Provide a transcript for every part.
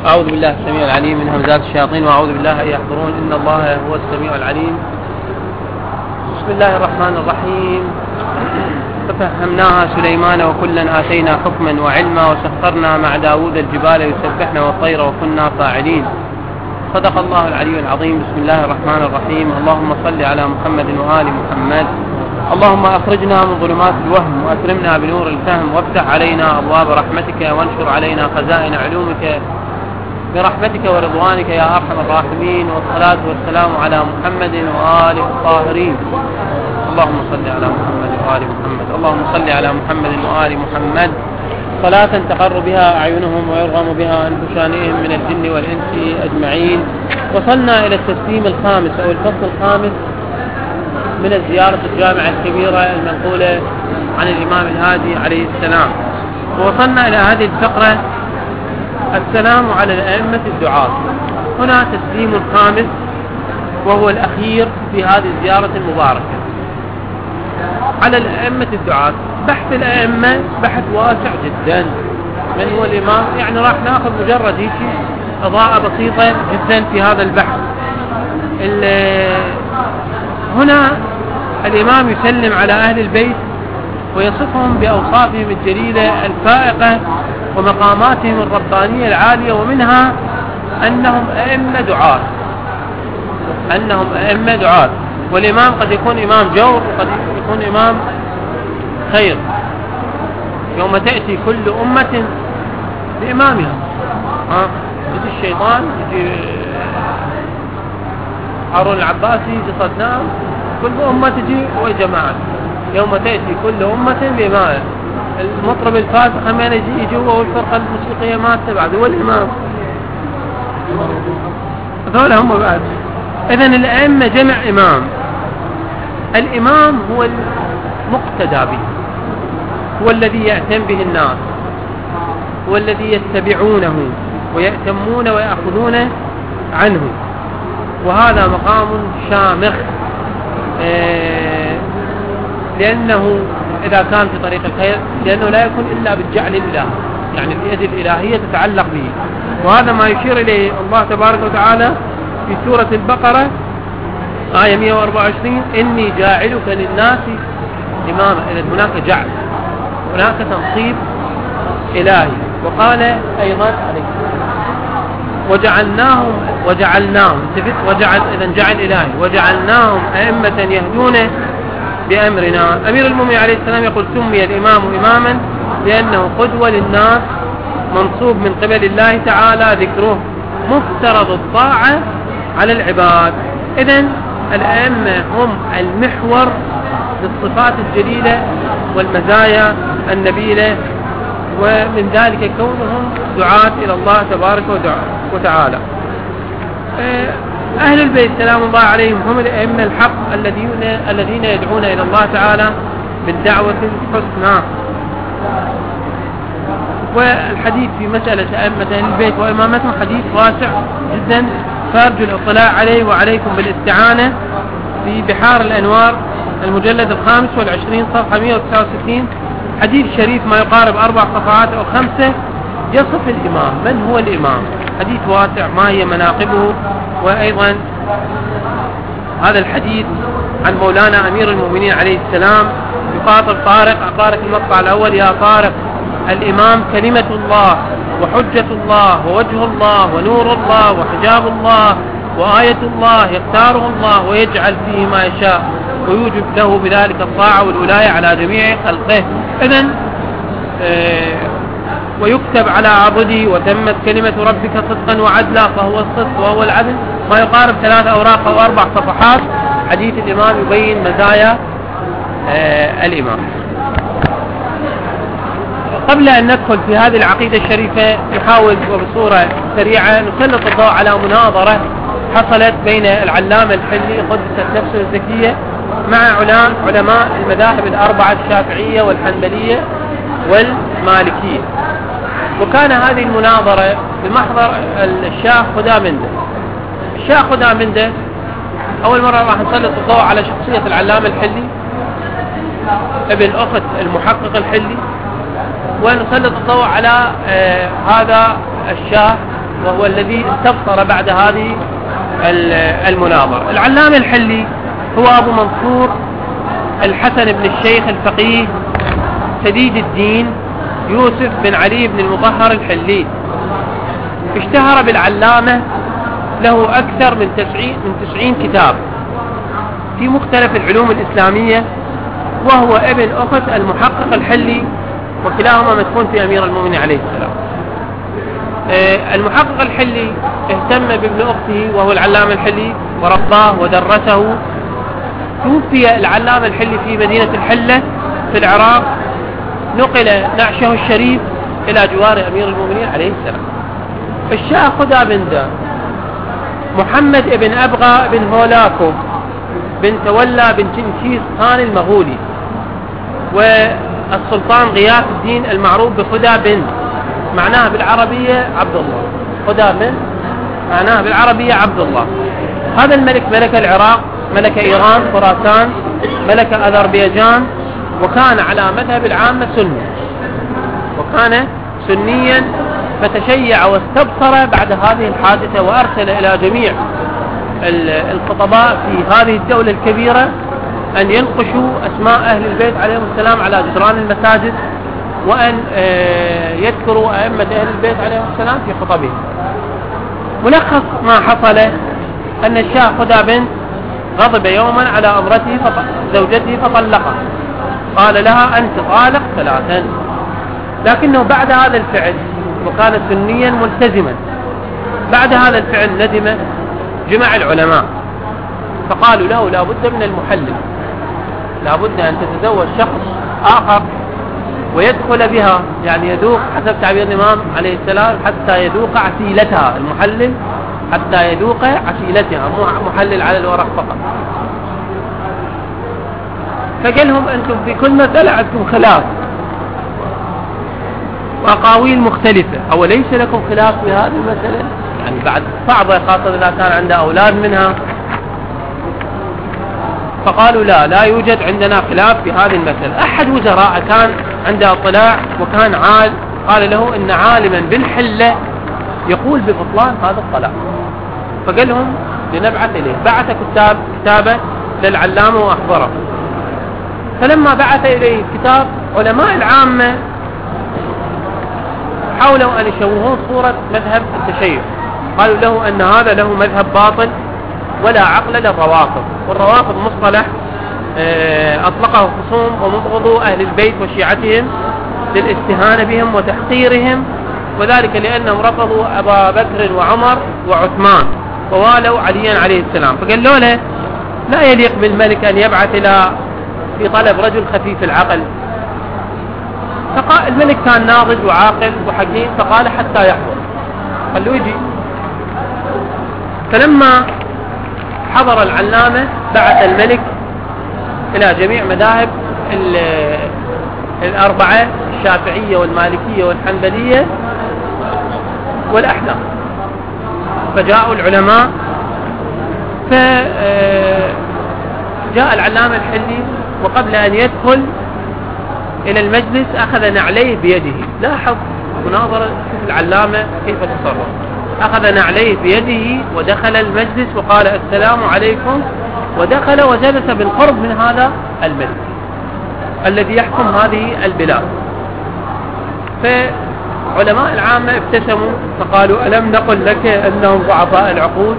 أعوذ بالله السميع العليم من همزات الشياطين وأعوذ بالله أن يحضرون. إن الله هو السميع العليم. بسم الله الرحمن الرحيم. ففهمناها سليمان وكلا آتينا حكما وعلما وسخرنا مع داود الجبال يسبحن والطير وكنا فاعلين. صدق الله العلي العظيم. بسم الله الرحمن الرحيم. اللهم صل على محمد وآل محمد. اللهم أخرجنا من ظلمات الوهم وأكرمنا بنور الفهم وافتح علينا أبواب رحمتك وانشر علينا خزائن علومك برحمتك ورضوانك يا أرحم الراحمين. والصلاة والسلام على محمد وآله الطاهرين. اللهم صل على محمد وآل محمد. اللهم صل على محمد وآل محمد صلاة تقر بها أعينهم ويرغم بها أنف شانئهم من الجن والإنس أجمعين. وصلنا إلى التسليم الخامس أو الفصل الخامس من الزيارة الجامعة الكبيرة المنقولة عن الإمام الهادي عليه السلام. ووصلنا إلى هذه الفقرة السلام على الأئمة الدعاة. هنا تسليم خامس وهو الأخير في هذه الزيارة المباركة على الأئمة الدعاة. بحث الأئمة بحث واسع جدا. من هو الإمام؟ يعني راح ناخذ مجرد هيك إضاءة بسيطة جدا في هذا البحث. هنا الإمام يسلم على أهل البيت ويصفهم بأوصافهم الجليلة الفائقة ومقاماتهم الربانية العالية، ومنها أنهم أئمة دعاة. والإمام قد يكون إمام جور وقد يكون إمام خير. يوم تأتي كل أمة بإمامها. يجي الشيطان، يجي هارون العباسي، يجي صدام، كل أمة تجي وجماعة. يوم تأتي كل أمة بإمامها. المطرب الفاسق من يجي والفرقة الموسيقية ما تبعد هو الإمام. هذول هم بعد. إذن الأئمة جمع إمام. الإمام هو المقتدى به، هو الذي يأتم به الناس، هو الذي يتبعونه ويأتمون ويأخذون عنه. وهذا مقام شامخ، لأنه إذا كان في طريق الخير، لأنه لا يكون إلا بالجعل الإله، يعني اليد الإلهية تتعلق به. وهذا ما يشير إليه الله تبارك وتعالى في سورة البقرة آية 124: إني جاعلك للناس إماما. إذا هناك جعل، هناك تنصيب إلهي. وقال أيضا وجعلناهم إذا جعل إلهي وجعلناهم أئمة يهدون بأمرنا. أمير المؤمنين عليه السلام يقول: سمي الإمام إماما لأنه قدوة للناس، منصوب من قبل الله تعالى ذكره، مفترض الطاعة على العباد. إذن الأئمة هم المحور للصفات الجليلة والمزايا النبيلة، ومن ذلك كونهم دعاة إلى الله تبارك وتعالى. أهل البيت سلام الله عليهم هم الأئمة الحق الذين يدعون إلى الله تعالى بالدعوة الحسنى. والحديث في مسألة أئمة أهل البيت وإمامتهم حديث واسع جدا، فارجو الاطلاع عليه وعليكم بالاستعانة في بحار الأنوار المجلد 25 صفحة 169. حديث شريف ما يقارب 4 صفحات أو 5 يصف الإمام. من هو الإمام؟ حديث واسع، ما هي مناقبه. وأيضا هذا الحديث عن مولانا أمير المؤمنين عليه السلام يخاطب طارق المقطع الأول: يا طارق، الإمام كلمة الله وحجة الله ووجه الله ونور الله وحجاب الله وآية الله يختاره الله ويجعل فيه ما يشاء ويوجب له بذلك الطاعة والولاية على جميع خلقه. إذن ويكتب على عبده وتمت كلمة ربك صدقا وعدلا، فهو الصدق وهو العدل. ما يقارب 3 أوراق أو 4 صفحات. حديث الإمام يبين مزايا الإمام. قبل أن ندخل في هذه العقيدة الشريفة نحاول وبصورة سريعة نسلط الضوء على مناظرة حصلت بين العلامة الحلي قدست نفسه الزكية مع علماء المذاهب الأربعة: الشافعية والحنبلية والمالكية. وكان هذه المناظرة بمحضر الشيخ خدامنده. الشيخ خدامنده أول مرة راح نسلط الضوء على شخصية العلامة الحلي ابن أخت المحقق الحلي، ونسلط الضوء على هذا الشاه وهو الذي استبصر بعد هذه المناظرة. العلامة الحلي هو أبو منصور الحسن بن الشيخ الفقيه سديد الدين يوسف بن علي بن المطهر الحلي. اشتهر بالعلامة، له أكثر من 90 كتاب في مختلف العلوم الإسلامية، وهو ابن أخت المحقق الحلي، وكلاهما مدفون في أمير المؤمنين عليه السلام. المحقق الحلي اهتم بابن أخته وهو العلامة الحلي ورباه ودرسه. توفي العلامة الحلي في مدينة الحلة في العراق، نقل نعشه الشريف إلى جوار أمير المؤمنين عليه السلام. الشاه خدا بن دا محمد بن أبغى بن هولاكو بن تولى بن جنكيز خان المغولي، والسلطان غياث الدين المعروف بخدا بن، معناها بالعربية عبد الله. خدا بن معناها بالعربية عبد الله. هذا الملك ملك العراق، ملك إيران، خراسان، ملك أذربيجان، وكان على مذهب العامة سني، وكان سنيا، فتشيع واستبصر بعد هذه الحادثة، وأرسل إلى جميع الخطباء في هذه الدولة الكبيرة أن ينقشوا أسماء أهل البيت عليهم السلام على جدران المساجد، وأن يذكروا أئمة أهل البيت عليهم السلام في خطبهم. ملخص ما حصل أن الشاه خدا بن غضب يوما على أمرته زوجته فطلقها، قال لها أنت طالق 3، لكنه بعد هذا الفعل، وكان سنيا ملتزما، بعد هذا الفعل ندم. جمع العلماء فقالوا له لا بد من المحلل، لا بد أن تتزوج شخص آخر ويدخل بها، يعني يذوق حسب تعبير الإمام عليه السلام حتى يذوق عسيلتها، المحلل حتى يذوق عسيلتها، مو محلل على الورق فقط. فقال لهم أنتم في كل مسألة عندكم خلاف وأقاويل مختلفة، أو ليس لكم خلاف في هذه المسألة؟ يعني بعد صعبة، خاصة إذا كان عنده أولاد منها. فقالوا لا يوجد عندنا خلاف في هذه المسألة. أحد وزراء كان عنده اطلاع وكان قال له إن عالما بالحلة يقول ببطلان هذا الطلاق. فقال لهم لنبعث إليه. بعث كتابة للعلامة وأخبره. فلما بعث إليه الكتاب، علماء العامة حاولوا أن يشوهون صورة مذهب التشيع، قالوا له أن هذا له مذهب باطل ولا عقل للروافض. والروافض مصطلح أطلقه خصوم ومبغضو أهل البيت وشيعتهم للاستهانة بهم وتحقيرهم، وذلك لأنهم رفضوا أبا بكر وعمر وعثمان ووالوا عليا عليه السلام. فقال له لا يليق بالملك أن يبعث في طلب رجل خفيف العقل. فقال الملك كان ناضج وعاقل وحكيم، فقال حتى يحضر، قال له يجي. فلما حضر العلامة بعث الملك إلى جميع مذاهب الأربعة، الشافعية والمالكية والحنبلية والأحناف. فجاءوا العلماء، فجاء العلامة الحلي، وقبل أن يدخل إلى المجلس أخذ نعليه بيده. لاحظ مناظرة العلامة كيف تصرف. أخذ نعليه بيده ودخل المجلس وقال السلام عليكم، ودخل وجلس بالقرب من هذا الملك الذي يحكم هذه البلاد. فعلماء العامة ابتسموا فقالوا ألم نقل لك أنهم ضعفاء العقول؟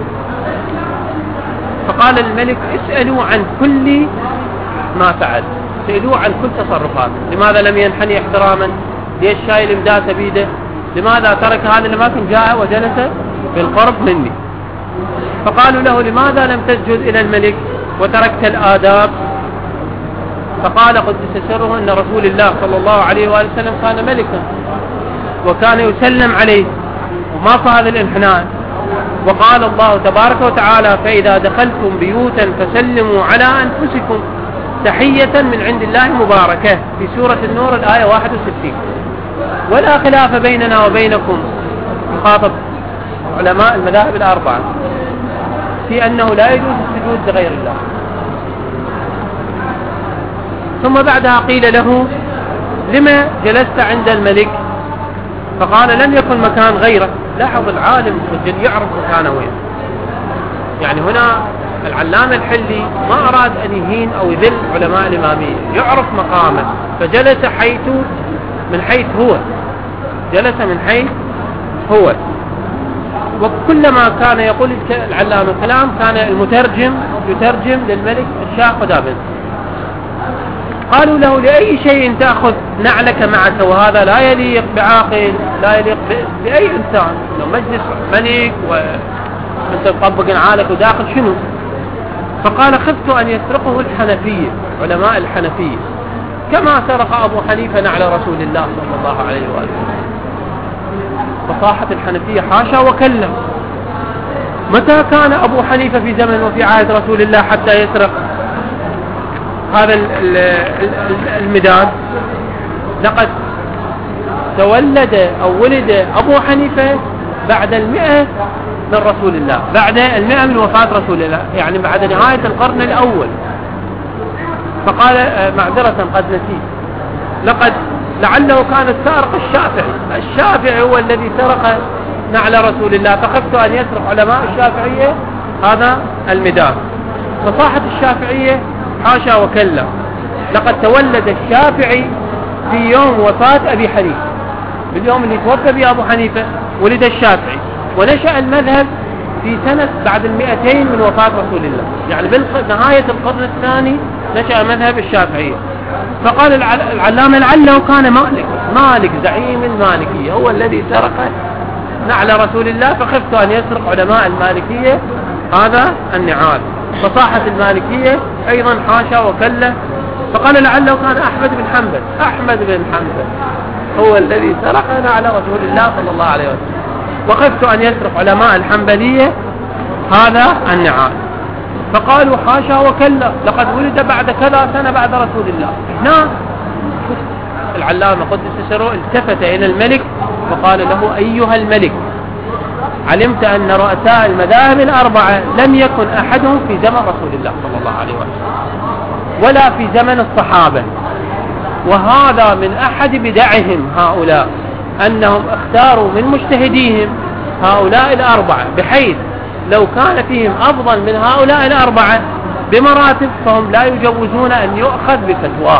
فقال الملك اسألوا عن كل ما فعل، سألوه عن كل تصرفاته. لماذا لم ينحني احتراما؟ ليش شايل امداسه بيده؟ لماذا ترك هذا الأماكن جاء وجلس بالقرب مني؟ فقالوا له لماذا لم تسجد إلى الملك وتركت الآداب؟ فقال قدس سره أن رسول الله صلى الله عليه وآله وسلم كان ملكا وكان يسلم عليه وما فهذا الانحناء. وقال الله تبارك وتعالى فإذا دخلتم بيوتا فسلموا على أنفسكم تحية من عند الله مباركة، في سورة النور الآية 61. ولا خلاف بيننا وبينكم، يخاطب علماء المذاهب الأربعة، في أنه لا يجوز السجود لغير الله. ثم بعدها قيل له لما جلست عند الملك؟ فقال لم يكن مكان غيره، لاحظ العالم الجل يعرف مكانه وين. يعني هنا العلامة الحلي ما أراد أن يهين أو يذل علماء الإمامية، يعرف مقامه، فجلس من حيث هو، جلس من حيث هو. وكلما كان يقول العلامة كلام كان المترجم يترجم للملك الشاه قدابنسي. قالوا له: لأي شيء تأخذ نعلك معك وهذا لا يليق بعاقل، لا يليق بأي إنسان، لو مجلس ملك وأنت تطبق نعالك وداخل شنو؟ فقال: خفت أن يسرقه الحنفية، علماء الحنفية، كما سرق أبو حنيفة نعل رسول الله صلى الله عليه وآله. فصاحت الحنفية: حاشا وكلا، متى كان أبو حنيفة في زمن وفي عهد رسول الله حتى يسرق هذا المداد؟ لقد تولد أو ولد أبو حنيفة بعد 100 من رسول الله، بعد 100 من وفاة رسول الله، يعني بعد نهاية القرن الأول. فقال: معذرة قد نسيت، لعله كان السارق الشافعي هو الذي سرق نعل رسول الله، فخفت أن يسرق علماء الشافعية هذا المداد. فصاحت الشافعية: حاشا وكلا، لقد تولد الشافعي في يوم وفاة أبي حنيفة، باليوم اللي توفى به أبو حنيفة ولد الشافعي، ونشأ المذهب في سنة بعد 200 من وفاة رسول الله، يعني بنهاية القرن الثاني نشأ مذهب الشافعية. فقال العلامة: لعله كان مالك زعيم المالكية هو الذي سرق نعل رسول الله، فخفت أن يسرق علماء المالكية هذا النعال. فصاحت المالكية أيضا: حاشا وكلا. فقال: لعله كان أحمد بن حنبل هو الذي سرق نعل رسول الله صلى الله عليه وسلم، وخفت أن يسرق علماء الحنبلية هذا النعال. فقالوا: حاشا وكلا، لقد ولد بعد كذا سنة بعد رسول الله. هنا العلامة قدس سره التفت إلى الملك وقال له: أيها الملك، علمت أن رؤساء المذاهب الأربعة لم يكن أحدهم في زمن رسول الله صلى الله عليه وسلم ولا في زمن الصحابة، وهذا من أحد بدعهم هؤلاء، أنهم اختاروا من مجتهديهم هؤلاء الأربعة، بحيث لو كان فيهم أفضل من هؤلاء الأربعة بمراتب فهم لا يجوزون أن يؤخذ بفتواه،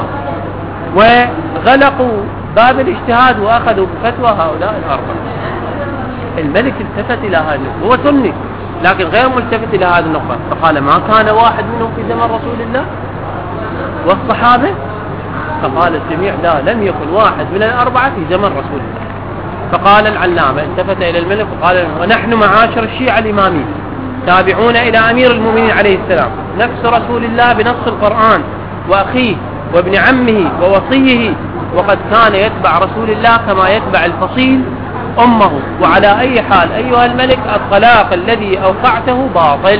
وغلقوا باب الاجتهاد وأخذوا بفتوى هؤلاء الأربعة. الملك التفت إلى هذا النقطة، هو سني لكن غير ملتفت إلى هذه النقطة، فقال: ما كان واحد منهم في زمن رسول الله والصحابة؟ فقال الجميع: لا، لم يكن واحد من الأربعة في زمن رسول الله. فقال العلامة التفت إلى الملك وقال: ونحن معاشر الشيعة الإمامية تابعون إلى أمير المؤمنين عليه السلام، نفس رسول الله بنص القرآن، وأخيه وابن عمه ووصيه، وقد كان يتبع رسول الله كما يتبع الفصيل أمه. وعلى أي حال أيها الملك، الطلاق الذي أوقعته باطل،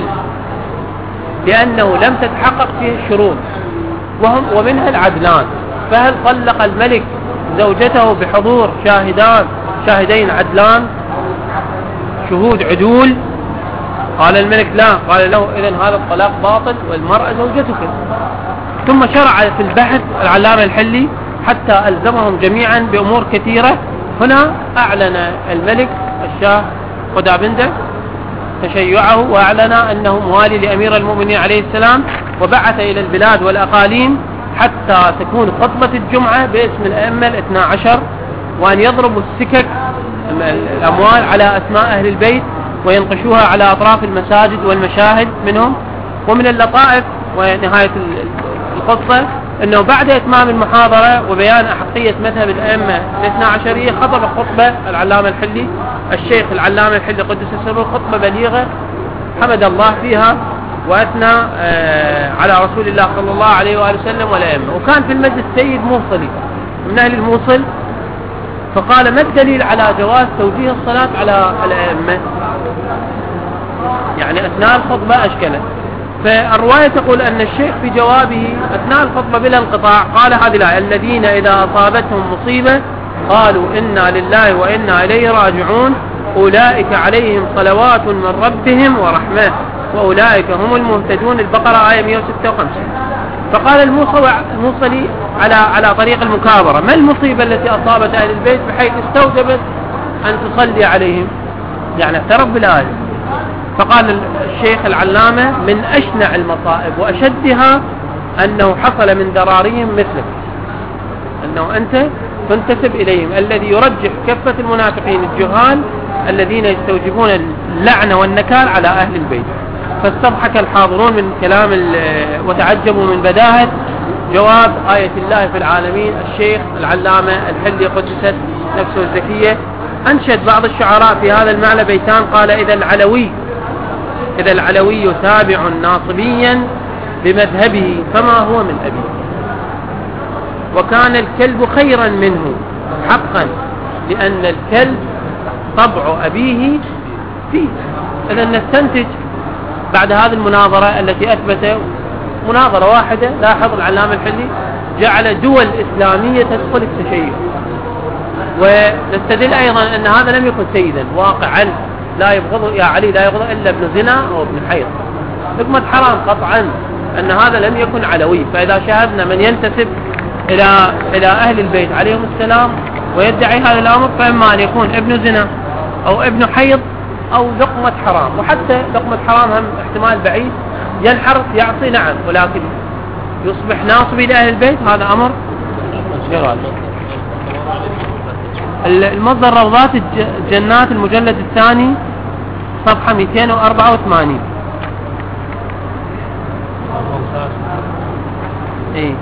لأنه لم تتحقق فيه الشروط ومنها العدلان. فهل طلق الملك زوجته بحضور شاهدين عدلان، شهود عدول؟ قال الملك: لا. قال له: إذن هذا الطلاق باطل والمرأة زوجتك. ثم شرع في البحث العلامة الحلي حتى ألزمهم جميعا بأمور كثيرة. هنا أعلن الملك الشاه قدابنسي تشيعه، وأعلن أنه موالي لأمير المؤمنين عليه السلام، وبعث إلى البلاد والأقاليم حتى تكون خطبة الجمعة باسم الأئمة 12، وأن يضربوا السكك الأموال على أسماء أهل البيت وينقشوها على أطراف المساجد والمشاهد منهم. ومن اللطائف ونهاية القصة أنه بعد إتمام المحاضرة وبيان أحقية مذهب الأئمة 12 خطب خطبة العلامة الحلي، الشيخ العلامة الحلي قدس سره، خطبة بليغة حمد الله فيها وأثنى على رسول الله صلى الله عليه وآله وسلم والأئمة. وكان في المجلس سيد موصلي من أهل الموصل، فقال: ما الدليل على جواز توجيه الصلاة على الأئمة؟ يعني أثناء الخطبة أشكله. فالرواية تقول أن الشيخ في جوابه أثناء الخطبة بلا انقطاع قال هذه الآية: الذين إذا أصابتهم مصيبة قالوا إنا لله وإنا إليه راجعون أولئك عليهم صلوات من ربهم ورحمة وأولئك هم المهتدون. البقرة آية 156. فقال الموصلي على طريق المكابرة: ما المصيبة التي أصابت أهل البيت بحيث استوجبت أن تصلي عليهم؟ يعني اعترف بالآية. فقال الشيخ العلامة: من أشنع المصائب وأشدها أنه حصل من ذراريهم مثلك، أنه أنت تنتسب إليهم، الذي يرجح كفة المنافقين الجهال الذين يستوجبون اللعنة والنكال على أهل البيت. فاستضحك الحاضرون من كلام وتعجبوا من بداهة جواب آية الله في العالمين. الشيخ العلامة الحلي قدست نفسه الزكية أنشد بعض الشعراء في هذا المعنى بيتان، قال: إذا العلوي تابع ناصبيا بمذهبه فما هو من أبيه، وكان الكلب خيرا منه حقا لأن الكلب طبع أبيه فيه. إذا نستنتج بعد هذه المناظرة التي أثبت مناظرة واحدة، لاحظ العلامة الحلي جعل دول إسلامية تدخل التشيع، ونستدل أيضا أن هذا لم يكن سيدا واقعا، لا يبغض يا علي لا يبغض إلا ابن زنا أو ابن حيض، لقمة حرام قطعا أن هذا لم يكن علوي. فإذا شاهدنا من ينتسب إلى أهل البيت عليهم السلام ويدعي هذا الأمر، فإما أن يكون ابن زنا أو ابن حيض أو لقمة حرام. وحتى لقمة حرام هم احتمال بعيد، ينحرف يعصي نعم، ولكن يصبح ناصبي لأهل البيت هذا أمر غير. المصدر روضات الجنات المجلد الثاني صفحة 284. ايه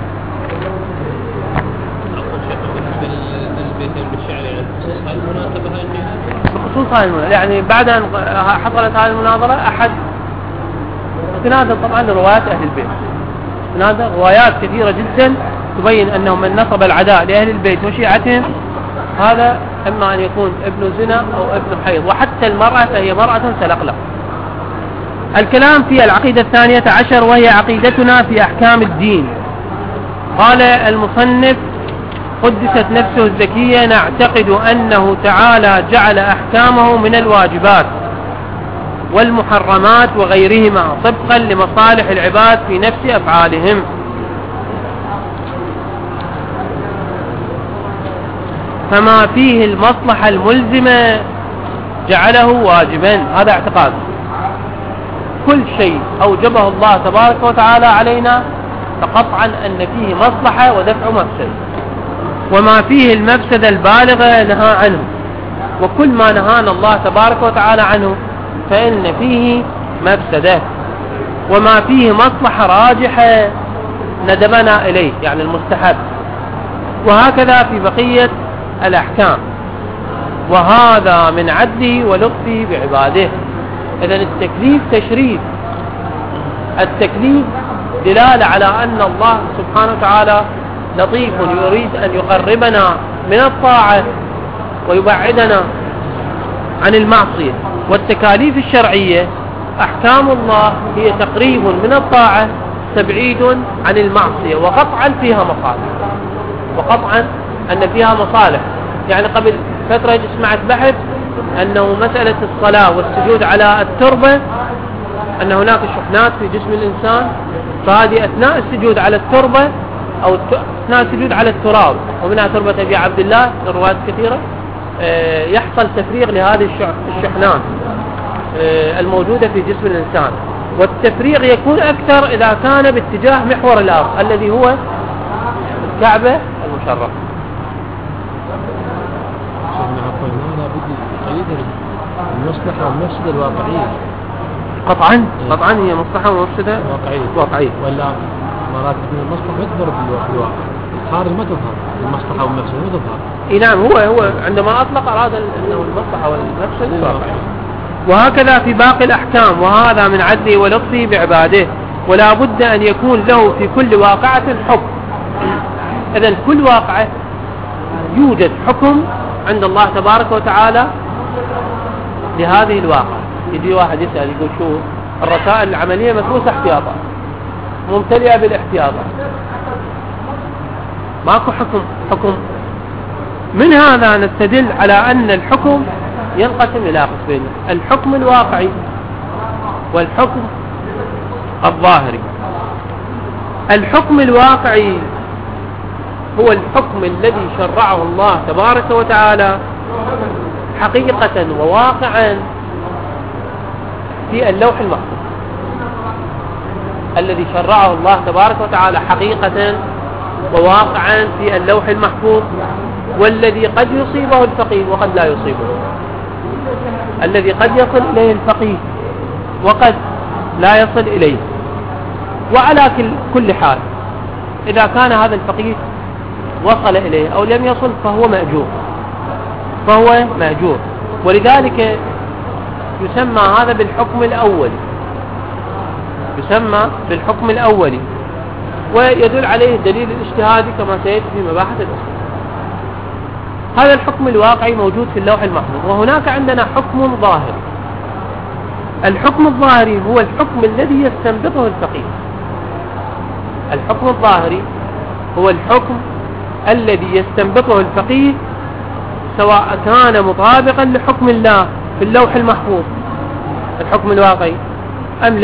بخصوص هذه المناظرة، يعني بعد أن حصلت هذه المناظرة أحد تنادى طبعا روايات أهل البيت، تنادى روايات كثيرة جدا تبين أنه من نصب العداء لأهل البيت وشيعتهم هذا إما أن يكون ابن زنا أو ابن حيض، وحتى المرأة فهي مرأة سلقلق. الكلام في العقيدة 12 وهي عقيدتنا في أحكام الدين. قال المصنف قدست نفسه الزكية: نعتقد أنه تعالى جعل أحكامه من الواجبات والمحرمات وغيرهما طبقا لمصالح العباد في نفس أفعالهم، فما فيه المصلحة الملزمة جعله واجبا. هذا اعتقاد. كل شيء أوجبه الله تبارك وتعالى علينا فقطعا أن فيه مصلحة ودفع مفسد، وما فيه المفسد البالغة نهى عنه، وكل ما نهانا الله تبارك وتعالى عنه فإن فيه مفسدة، وما فيه مصلحة راجحة ندبنا إليه يعني المستحب، وهكذا في بقية الأحكام. وهذا من عدله ولطفه بعباده. إذن التكليف تشريف، التكليف دلالة على أن الله سبحانه وتعالى لطيف يريد أن يقربنا من الطاعة ويبعدنا عن المعصية. والتكاليف الشرعية أحكام الله هي تقريب من الطاعة تبعيد عن المعصية، وقطعا فيها مصالح، وقطعا أن فيها مصالح. يعني قبل فترة سمعت بحث أنه مسألة الصلاة والسجود على التربة، أن هناك شحنات في جسم الإنسان، فهذه أثناء السجود على التربة أو أثناء السجود على التراب، ومنها تربة أبي عبد الله روايات كثيرة، يحصل تفريغ لهذه الشحنات الموجودة في جسم الإنسان، والتفريغ يكون أكثر إذا كان باتجاه محور الأرض الذي هو الكعبة المشرفة. المصلحة والمفسدة الواقعية قطعا هي مصلحة ومفسدة واقعية، ولا مرات من المصلحة تظهر بالواقع، الخارج ما تظهر، المصلحة والمفسدة ما تظهر. اي نعم، هو عندما أطلق أراد أنه المصلحة والمفسدة واقعية. وهكذا في باقي الأحكام، وهذا من عدله ولطفه بعباده، ولا بد أن يكون له في كل واقعة حكم. إذن كل واقعة يوجد حكم عند الله تبارك وتعالى لهذه الواقعة. يجي واحد يسأل يقول شو الرسائل العملية مدروسة احتياطا ممتلئة بالاحتياطات، ماكو حكم. من هذا نستدل على أن الحكم ينقسم إلى قسمين: الحكم الواقعي والحكم الظاهري. الحكم الواقعي هو الحكم الذي شرعه الله تبارك وتعالى حقيقة وواقعا في اللوح المحفوظ الذي شرعه الله تبارك وتعالى حقيقة وواقعا في اللوح المحفوظ، والذي قد يصيبه الفقيه وقد لا يصيبه، الذي قد يصل إليه الفقيه وقد لا يصل إليه. وعلى كل حال إذا كان هذا الفقيه وصل إليه أو لم يصل فهو مأجور. ولذلك يسمى هذا بالحكم الأولي، ويدل عليه الدليل الاجتهادي كما سيأتي في مباحث الأصول. هذا الحكم الواقعي موجود في اللوح المحفوظ. وهناك عندنا حكم ظاهري. الحكم الظاهري هو الحكم الذي يستنبطه الفقيه. الحكم الظاهري هو الحكم الذي يستنبطه الفقيه، سواء كان مطابقا لحكم الله في اللوح المحفوظ الحكم الواقعي أم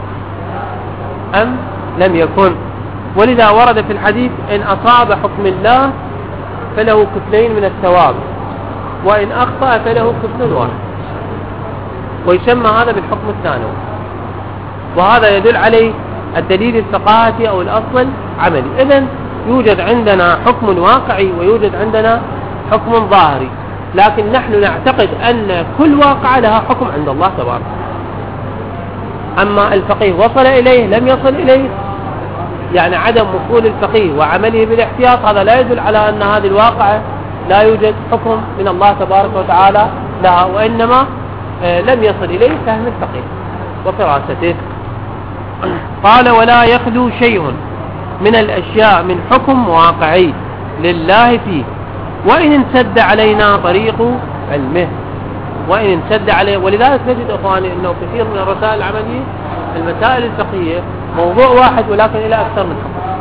لم يكن. ولذا ورد في الحديث: إن أصاب حكم الله فله كفلين من الثواب، وإن أخطأ فله كفل واحد. ويسمى هذا بالحكم الثانوي، وهذا يدل عليه الدليل الثقافي أو الأصل العملي. إذن يوجد عندنا حكم واقعي ويوجد عندنا حكم ظاهري، لكن نحن نعتقد أن كل واقع لها حكم عند الله تبارك. أما الفقيه وصل إليه لم يصل إليه، يعني عدم وصول الفقيه وعمله بالاحتياط، هذا لا يدل على أن هذه الواقعة لا يوجد حكم من الله تبارك وتعالى لها، وإنما لم يصل إليه فهم الفقيه وفراسته. قال: ولا يخلو شيء من الأشياء من حكم واقعي لله فيه، وإن انسد علينا طريق علمه. وإن انسد عليه. ولذلك نجد أخواني أنه كثير من الرسائل العملية المسائل الفقهية موضوع واحد ولكن إلى أكثر من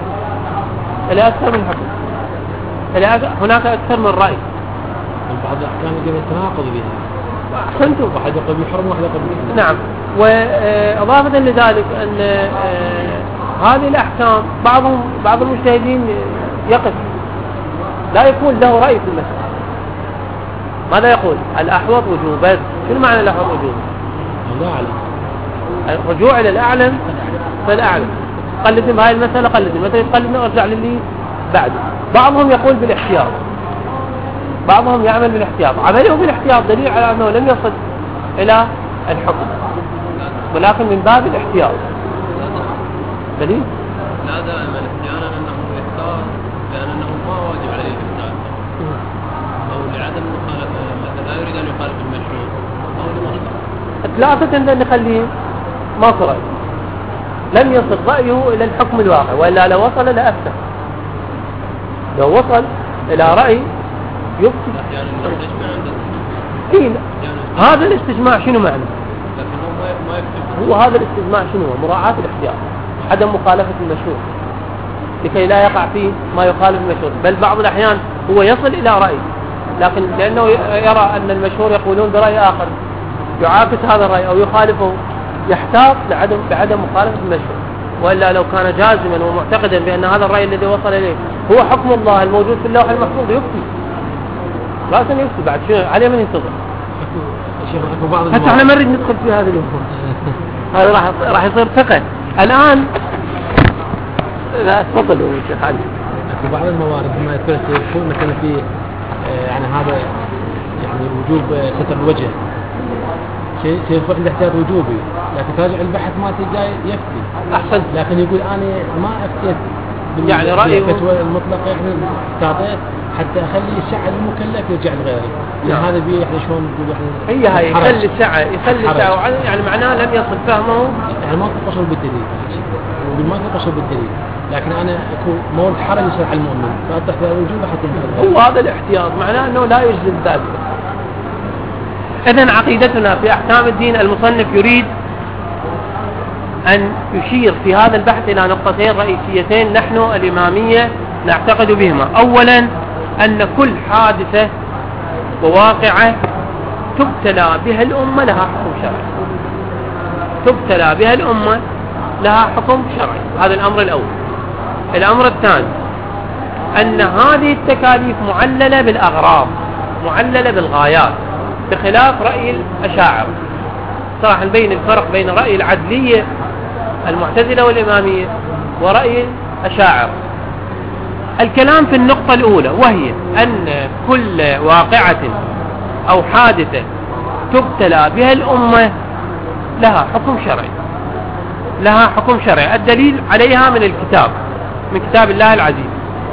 حكم، هناك أكثر من رأي. بعض الأحكام يجب التناقض بها. أحسنتم. واحد يقول بالحرم واحد يقول بالإسلام. نعم. وإضافة لذلك أن هذه الأحكام بعض المجتهدين يقف لا يكون له رأي في المسألة. ماذا يقول؟ الأحوط وجوبا. شنو معنى الأحوط وجوبا؟ لا أعلم. الرجوع إلى الأعلم فالأعلم. قلدني بهاي المسألة، قلدني وارجع للي بعده. بعضهم يقول بالاحتياط، بعضهم يعمل بالاحتياط. عمله بالاحتياط دليل على أنه لم يصل إلى الحكم، ولكن من باب الاحتياط دليل. لا دائما احيانا أنه يختار لأنه ما واجب عليه الإفتاء، أو لعدم مخالفة، لا يريد أن يخالف المشروع، أو لمصلحة. ثلاثة نخليه ما صار، لم يصل رأيه إلى الحكم الواقع، وإلا لو وصل لأفتى. لو وصل إلى رأي يفتي. هذا الاستجماع شنو معنى؟ هو هذا الاستجماع شنو؟ مراعاة الاحتياط، عدم مخالفة المشروع لكي لا يقع فيه ما يخالف المشروع. بل بعض الأحيان هو يصل إلى رأي، لكن لأنه يرى أن المشهور يقولون برأي آخر يعاكس هذا الرأي أو يخالفه، يحتاط بعدم مخالفة المشروع. وإلا لو كان جازما ومعتقدا بأن هذا الرأي الذي وصل إليه هو حكم الله الموجود في اللوح المحفوظ يفتي، رأسا يفتي. بعد شو عليه من ينتظر؟ حتى احنا ما نريد ندخل في هذا الأمور. هذا راح يصير فقه الآن. لا تفضل يا شيخ علي. في بعض الموارد ما يكون مثلا في يعني هذا يعني وجوب ستر الوجه، شيء يكون عنده احتياط وجوبي، لكن تراجع البحث ما تجاي يفتي. أحسن. لكن يقول أنا ما أفتيت يعني رأيه الفتوى المطلقة، يعني تعطيت حتى أخلي السعة المكلف يرجع لغيره. يعني هذا بيه يعني شلون نقول يعني هي يخلي السعة يعني معناه لم يصل فهمه، يعني ما تقصر بالدليل، ما تقصر بالدليل، لكن أنا أكون مورد حرج يصير على المؤمن فأطلع في الوجوب حتى هو هذا الاحتياط معناه أنه لا يجزم ذلك. إذن عقيدتنا في أحكام الدين، المصنف يريد أن يشير في هذا البحث إلى نقطتين رئيسيتين نحن الإمامية نعتقد بهما. أولا أن كل حادثة وواقعة تبتلى بها الأمة لها حكم شرعي، تبتلى بها الأمة لها حكم شرعي. هذا الأمر الأول. الأمر الثاني أن هذه التكاليف معللة بالأغراض، معللة بالغايات، بخلاف رأي الأشاعرة. صراحة نبين الفرق بين رأي العدلية المعتزلة والإمامية ورأي الأشاعرة. الكلام في النقطة الأولى، وهي أن كل واقعة أو حادثة تبتلى بها الأمة لها حكم شرعي، لها حكم شرعي. الدليل عليها من الكتاب، من كتاب الله العزيز.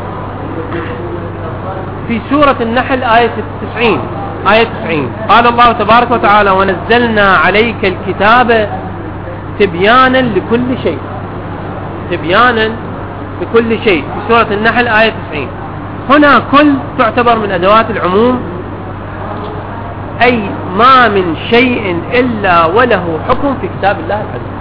في سورة النحل آية 90 قال الله تبارك وتعالى: ونزلنا عليك الكتاب تبيانا لكل شيء. تبيانا لكل شيء في سورة النحل آية 90. هنا كل تعتبر من أدوات العموم، أي ما من شيء إلا وله حكم في كتاب الله العزيز،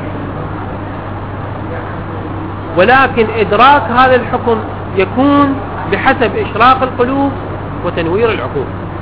ولكن إدراك هذا الحكم يكون بحسب إشراق القلوب وتنوير العقول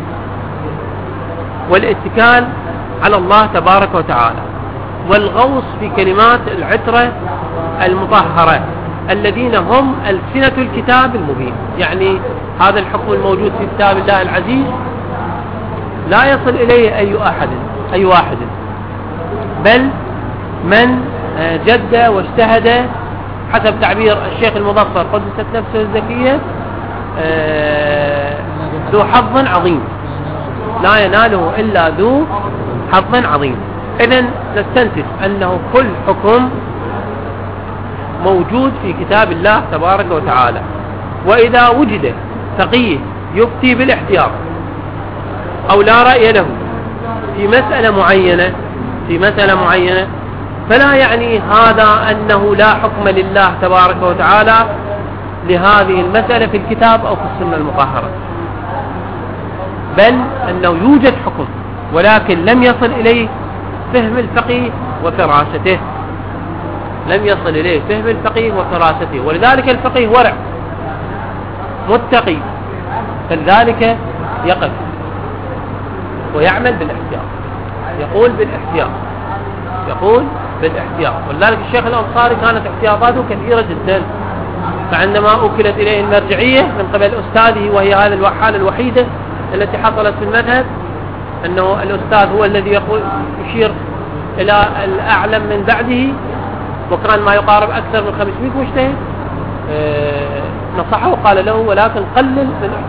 والاتكال على الله تبارك وتعالى، والغوص في كلمات العترة المطهرة الذين هم ألسنة الكتاب المبين. يعني هذا الحكم الموجود في كتاب الله العزيز لا يصل إليه أي واحد، بل من جد واجتهد حسب تعبير الشيخ المظفر قدست نفسه الزكية ذو حظ عظيم، لا يناله إلا ذو حظ عظيم. إذن نستنتج أنه كل حكم موجود في كتاب الله تبارك وتعالى، وإذا وجد فقيه يفتي بالاحتياط أو لا رأي له في مسألة معينة فلا يعني هذا أنه لا حكم لله تبارك وتعالى لهذه المسألة في الكتاب أو في السنة المطهرة، بل أنه يوجد حكم ولكن لم يصل إليه فهم الفقيه وفراسته، لم يصل إليه فهم الفقيه وفراسته. ولذلك الفقيه ورع متقي، فلذلك يقف ويعمل بالاحتياط، يقول بالاحتياط. ولذلك الشيخ الأنصاري كانت احتياطاته كثيرة جدا، فعندما أكلت إليه المرجعية من قبل أستاذه، وهي هذه الحالة الوحيدة التي حصلت في المذهب، أنه الأستاذ هو الذي يشير إلى الأعلم من بعده، وكان ما يقارب أكثر من 500 مجتهد، نصحه وقال له: ولكن قلل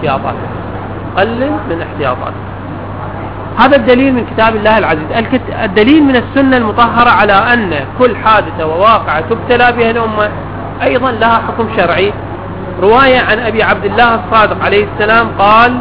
من احتياطاته. هذا الدليل من كتاب الله العزيز. الدليل من السنة المطهرة على أن كل حادثة وواقعة تبتلى بها الأمة أيضا لها حكم شرعي. رواية عن أبي عبد الله الصادق عليه السلام قال: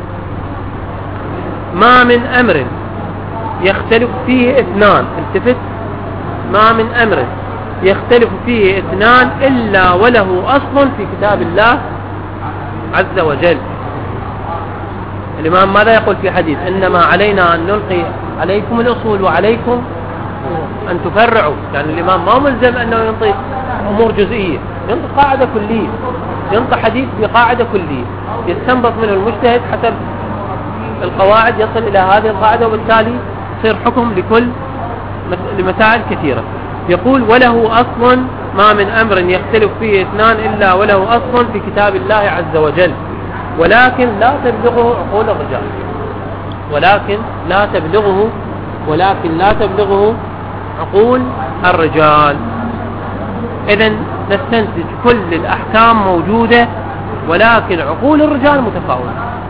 ما من أمر يختلف فيه اثنان، التفت، ما من أمر يختلف فيه اثنان إلا وله أصل في كتاب الله عز وجل. الإمام ماذا يقول في حديث: إنما علينا أن نلقي عليكم الأصول وعليكم أن تفرعوا. يعني الإمام ما ملزم أنه ينطي أمور جزئية، ينطي قاعدة كلية، ينطي حديث بقاعدة كلية يستنبط منه المجتهد حسب القواعد، يصل إلى هذه القاعدة، وبالتالي يصير حكم لمسائل كثيرة. يقول: وله أصل، ما من أمر يختلف فيه اثنان إلا وله أصل في كتاب الله عز وجل، ولكن لا تبلغه عقول الرجال، ولكن لا تبلغه عقول الرجال. إذن نستنتج كل الأحكام موجودة، ولكن عقول الرجال متفاوتة.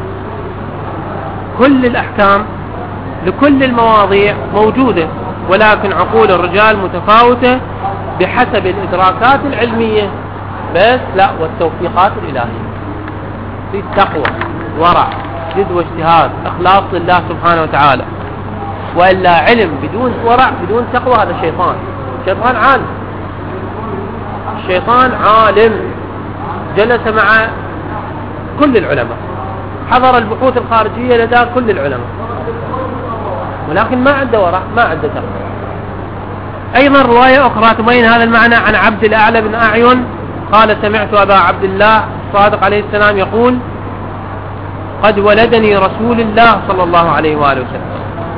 كل الأحكام لكل المواضيع موجودة، ولكن عقول الرجال متفاوتة بحسب الإدراكات العلمية بس، لا، والتوفيقات الإلهية في التقوى، ورع، جد واجتهاد، إخلاص لله سبحانه وتعالى. وإلا علم بدون ورع بدون تقوى هذا شيطان عالم. الشيطان عالم جلس مع كل العلماء، حضر البحوث الخارجية لدى كل العلماء، ولكن ما عنده ورع، ما عنده تقوى. أيضا رواية أخرى تبين هذا المعنى عن عبد الأعلى بن أعين قال: سمعت أبا عبد الله الصادق عليه السلام يقول: قد ولدني رسول الله صلى الله عليه وآله وسلم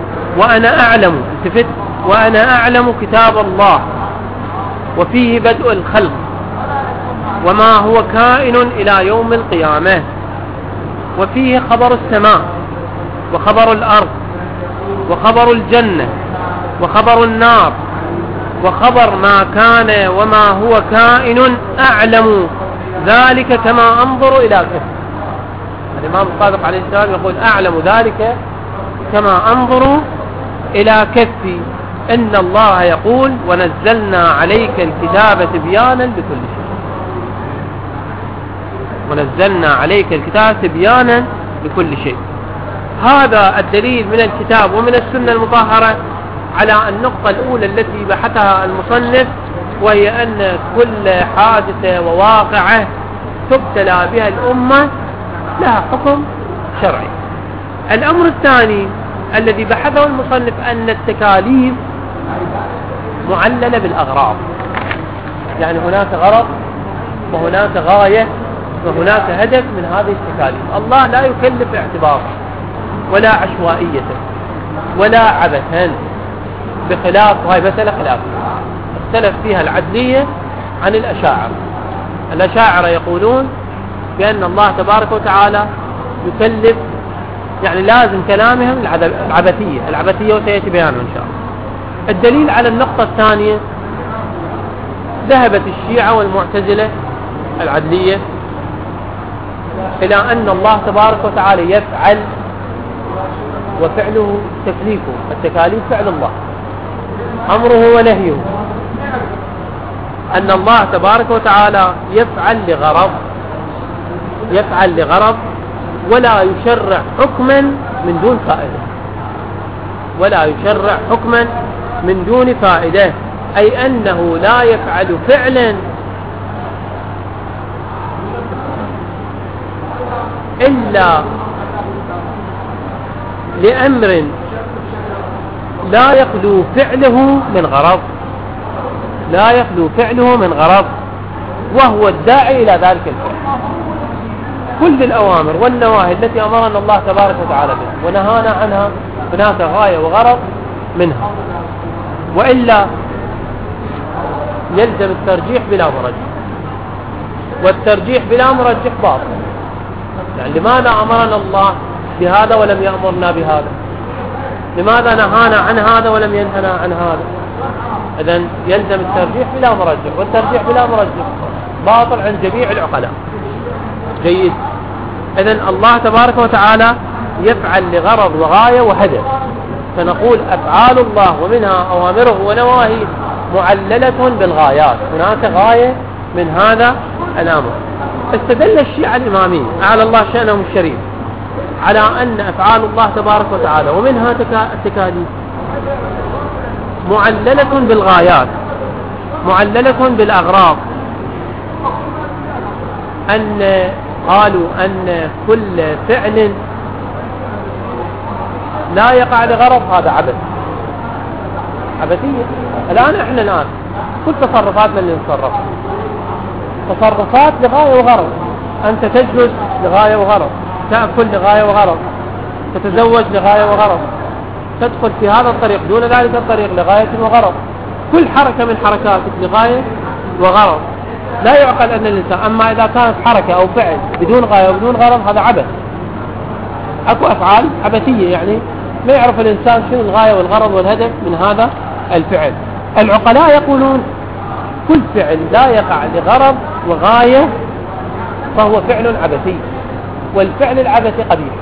وأنا أعلم كتاب الله وفيه بدء الخلق وما هو كائن إلى يوم القيامة، وفيه خبر السماء وخبر الأرض وخبر الجنة وخبر النار وخبر ما كان وما هو كائن أعلم ذلك كما أنظر إلى كفي. الإمام الصادق عليه السلام يقول أعلم ذلك كما أنظر إلى كفي. إن الله يقول ونزلنا عليك الكتاب تبيانا لكل شيء. ونزلنا عليك الكتاب تبيانا لكل شيء. هذا الدليل من الكتاب ومن السنة المطهرة على النقطة الأولى التي بحثها المصنف، وهي أن كل حادثة وواقعة تبتلى بها الأمة لها حكم شرعي. الأمر الثاني الذي بحثه المصنف أن التكاليف معللة بالأغراض، يعني هناك غرض وهناك غاية وهناك هدف من هذه التكاليف. الله لا يكلف اعتبارا ولا عشوائية ولا عبثا، بخلاف وهي مسألة خلاف اختلف فيها العدلية عن الأشاعرة. الأشاعرة يقولون بأن الله تبارك وتعالى يكلف، يعني لازم كلامهم العبثية وسيأتي بيانه إن شاء الله. الدليل على النقطة الثانية، ذهبت الشيعة والمعتزلة العدلية إلى أن الله تبارك وتعالى يفعل وفعله تكليفه، التكاليف فعل الله أمره ونهيه، أن الله تبارك وتعالى يفعل لغرض ولا يشرع حكما من دون فائدة، ولا يشرع حكما من دون فائدة، أي أنه لا يفعل فعلا إلا لأمر لا يخلو فعله من غرض، وهو الداعي إلى ذلك الفعل. كل الأوامر والنواهي التي أمرنا الله تبارك وتعالى بها ونهانا عنها هناك غاية وغرض منها، وإلا يلزم الترجيح بلا مرجح، والترجيح بلا مرجح باطل. يعني لماذا أمرنا الله بهذا ولم يأمرنا بهذا؟ لماذا نهانا عن هذا ولم ينهنا عن هذا؟ إذن يلزم الترجيح بلا مرجح، والترجيح بلا مرجح باطل عند جميع العقلاء. جيد. إذن الله تبارك وتعالى يفعل لغرض وغاية وهدف، فنقول أفعال الله ومنها أوامره ونواهيه معللة بالغايات، هناك غاية من هذا الأمر. استدل الشيعة الإمامية أعلى الله شأنهم الشريف على أن أفعال الله تبارك وتعالى ومنها التكاليف معللة بالغايات، معللة بالأغراض، قالوا أن كل فعل لا يقع لغرض هذا عبثية. الآن كل تصرفاتنا اللي نتصرفها تصرفات لغاية وغرض. أنت تجلس لغاية وغرض، تأكل لغاية وغرض، تتزوج لغاية وغرض، تدخل في هذا الطريق دون ذلك الطريق لغاية وغرض. كل حركة من حركاتك لغاية وغرض. لا يعقل أن الإنسان، أما إذا كانت حركة أو فعل بدون غاية وبدون غرض هذا عبث. أكو أفعال عبثية، يعني ما يعرف الإنسان شنو الغاية والغرض والهدف من هذا الفعل. العقلاء يقولون كل فعل لا يقع لغرض وغاية فهو فعل عبثي، والفعل العبثي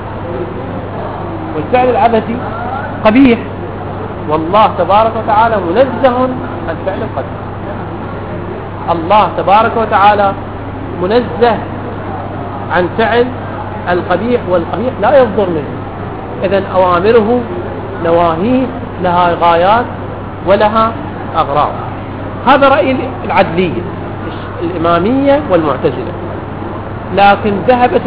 قبيح، والله تبارك وتعالى منزه عن فعل القبيح. الله تبارك وتعالى منزه عن فعل القبيح، والقبيح لا يصدر منه. إذن أوامره نواهيه لها غايات ولها أغراض. هذا رأي العدلية الإمامية والمعتزلة. لكن ذهبت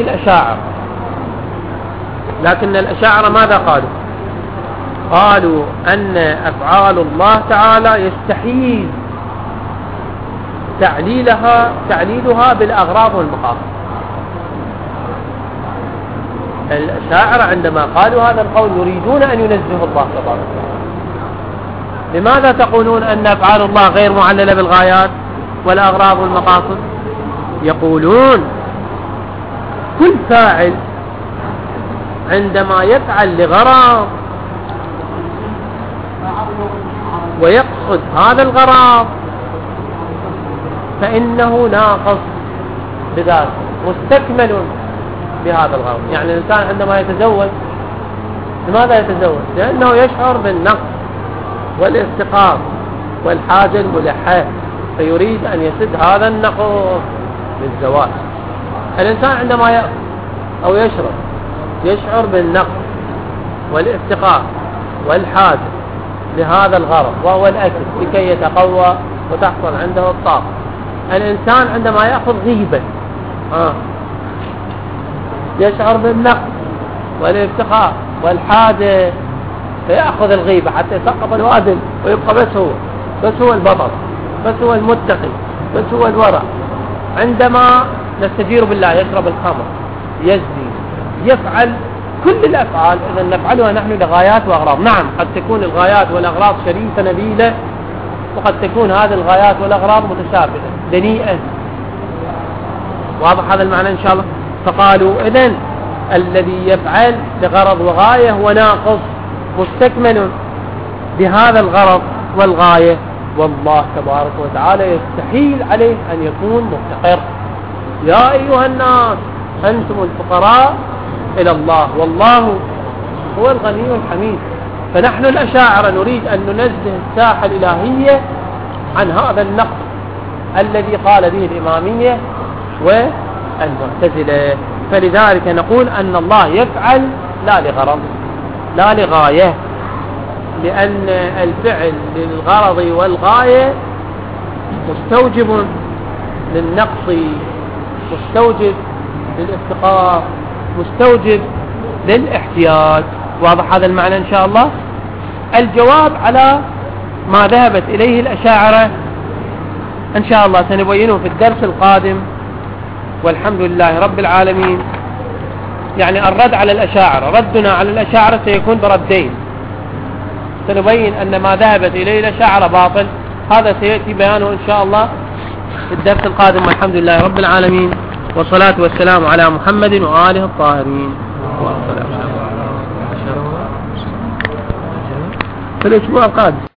الأشاعرة ماذا قالوا أن أفعال الله تعالى يستحيل تعليلها بالأغراض والمقاصد. الأشاعرة عندما قالوا هذا القول يريدون أن ينزهوا الله تبارك وتعالى. لماذا تقولون أن أفعال الله غير معللة بالغايات والأغراض والمقاصد؟ يقولون كل فاعل عندما يفعل لغرض ويقصد هذا الغرض فإنه ناقص بذاته مستكمل بهذا الغرض. يعني الإنسان عندما يتزوج لماذا يتزوج؟ لأنه يشعر بالنقص والافتقار والحاجة الملحة، فيريد أن يسد هذا النقص بالزواج. الإنسان عندما يأكل أو يشرب يشعر بالنقص والافتقار والحاجة لهذا الغرض وهو الأكل لكي يتقوى وتحصل عنده الطاقة. الإنسان عندما يأخذ غيبة يشعر بالنقص والافتقار والحاجة فيأخذ الغيبة حتى يسقط الوادل ويبقى بس هو البطل، بس هو المتقي، بس هو الورع. عندما نستجير بالله يشرب الخمر، يزني، يفعل كل الأفعال إذا نفعلها نحن لغايات وأغراض. نعم قد تكون الغايات والأغراض شريفة نبيلة، وقد تكون هذه الغايات والأغراض متشابهة دنيئة. واضح هذا المعنى إن شاء الله؟ فقالوا إذن الذي يفعل لغرض وغاية هو ناقص مستكمل بهذا الغرض والغاية، والله تبارك وتعالى يستحيل عليه أن يكون مفتقر. يا أيها الناس أنتم الفقراء إلى الله والله هو الغني الحميد. فنحن الأشاعرة نريد أن ننزه الساحة الإلهية عن هذا النقص الذي قال به الإمامية والمعتزلة. فلذلك نقول أن الله يفعل لا لغرض لا لغاية، لأن الفعل للغرض والغاية مستوجب للنقص، مستوجب للافتقار، مستوجب للاحتياج. واضح هذا المعنى إن شاء الله؟ الجواب على ما ذهبت إليه الأشاعرة إن شاء الله سنبينه في الدرس القادم، والحمد لله رب العالمين. يعني الرد على الأشاعرة، ردنا على الأشاعرة سيكون بردين. سنبين أن ما ذهبت إليه الأشاعرة باطل، هذا سيأتي بيانه إن شاء الله في الدرس القادم، والحمد لله رب العالمين، والصلاة والسلام على محمد وآله الطاهرين. في الأسبوع القادم.